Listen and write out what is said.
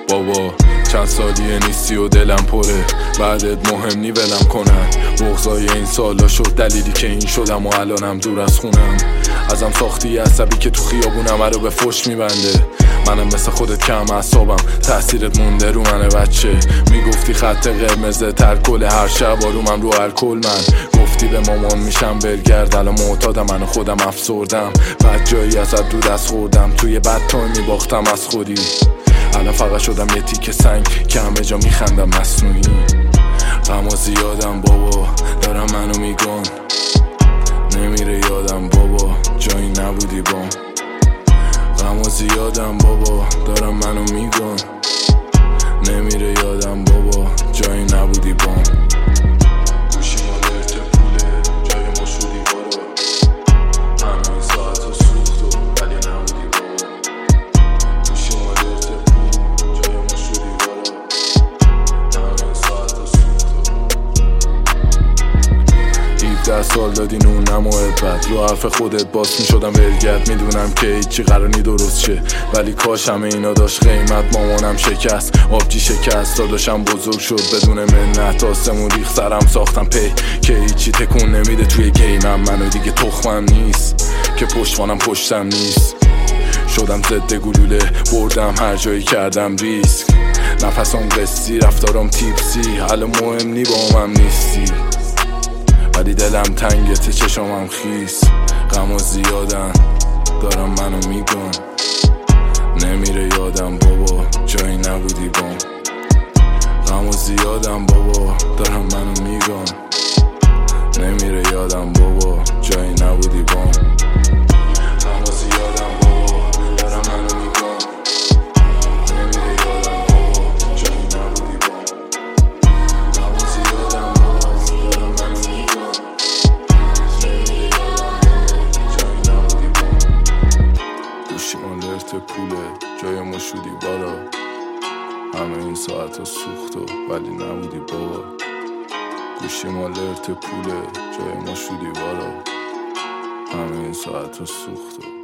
بابا چند سالیه نیستی و دلم پره، بعدت مهم نی ولم کنن. بغضای این سالا شد دلیلی که این شدم و الانم دور از خونم. ازم ساختی عصبی که تو خیابونم رو به فحش میبنده. منم مثل خودت کم اعصابم، تاثیرت مونده رو منه بچه. میگفتی خط قرمزه ترکل هر شب آرومم رو الکل. من گفتی به مامان میشم برگرد، الان معتادم من خودم افسردم. بعد جایی ازت دو دست خوردم، توی بد تایم میباختم از خودی. الان فقط شدم یه تیکه سنگ که همه جا میخندم مصنوعی. غما زیادم بابا دارم منو میگن، نمیره یادم بابا جایی نبودی بام. غما زیادم بابا دارم منو میگن، نمیره یادم بابا جایی نبودی بام. گوشی مالرت پوله جای ما شدی بارا، همه این ساعت رو سوخت و ولی نبودی بابا. گوشی مالرت پول جای ما شدی بارا، همه این ساعت رو سوخت و 17 سال دادی نونم و عبت، رو حرف خودت باز میشدم برگرد. میدونم که هیچی قرار نی درست شه، ولی کاش همه اینا داشت قیمت. مامانم شکست، آبجی شکست، داداشم بزرگ شد بدون منت. آسمون ریخ سرم ساختم پی که هیچی تکون نمیده توی گیمم. منو دیگه تخمم نیست که پشتوانم پشتم نیست. شدم ضد گلوله بردم هر جایی کردم ریسک. نفسم قصی رفتارم تیپسی، حالا مهم نی با هم نیستی. ولی دلم تنگته چشمم خیس. غما زیادن دارم منو میگن، نمیره یادم بابا جایی نبودی بام. غما زیادم بابا دارم منو میگن، نمیره یادم بابا جایی نبودی بام. غما زیادم بابا دارم منو میگن، نمیره یادم بابا جایی نبودی بام. غما زیادم بابا دارم منو میگن، نمیره یادم بابا جایی نبودی بام. گوشی مالرت پوله جای ما شدی بارا، همه این ساعت ها سوخت و ولی نبودی بابا. گوشی مالرت پوله جای ما شدی بارا، همه این ساعت ها سوخت و